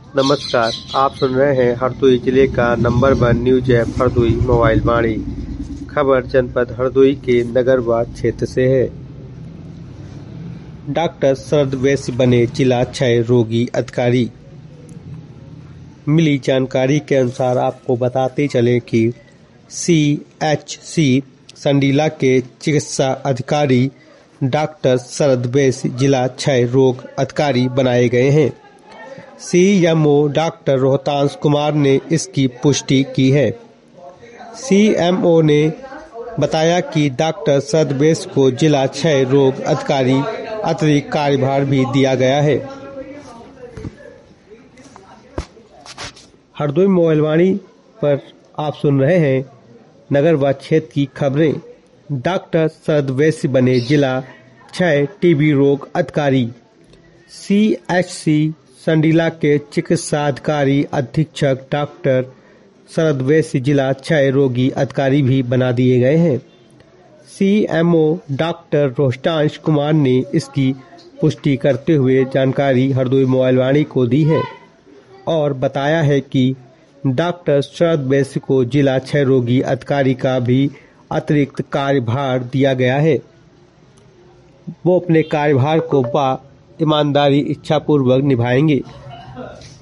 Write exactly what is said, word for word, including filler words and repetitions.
नमस्कार, आप सुन रहे हैं हरदोई जिले का number one news app Hardoi mobile Vani. खबर जनपद हरदोई के नगरवाद क्षेत्र से है। डॉक्टर शरद वैश्य बने जिला क्षय रोगी अधिकारी। मिली जानकारी के अनुसार आपको बताते चले कि सी एच सी संडीला के चिकित्सा अधिकारी डॉक्टर शरद वैश्य जिला क्षय रोग अधिकारी बनाए गए हैं। C M O doctor Rohtansh Kumar ने इसकी पुष्टि की है। सी एम ओ ने बताया कि डॉक्टर शरद वैश्य को जिला क्षय रोग अधिकारी अतिरिक्त कार्यभार भी दिया गया है। हरदोई मोबाइल वाणी पर आप सुन रहे हैं नगरवाद क्षेत्र की खबरें। डॉक्टर शरद वैश्य बने जिला क्षय टीबी रोग अधिकारी। सी एच सी संडीला के चिकित्सा अधिकारी अधीक्षक डॉक्टर शरद वैश्य जिला क्षय रोगी अधिकारी भी बना दिए गए हैं। C M O doctor Rohtansh Kumar ने इसकी पुष्टि करते हुए जानकारी हरदोई मोबाइल वाणी को दी है और बताया है कि डॉक्टर शरद वैश्य को जिला क्षय रोगी अधिकारी का भी अतिरिक्त कार्यभार दिया गया है। वो अपने कार्यभार को बा ईमानदारी इच्छापूर्वक निभाएंगे।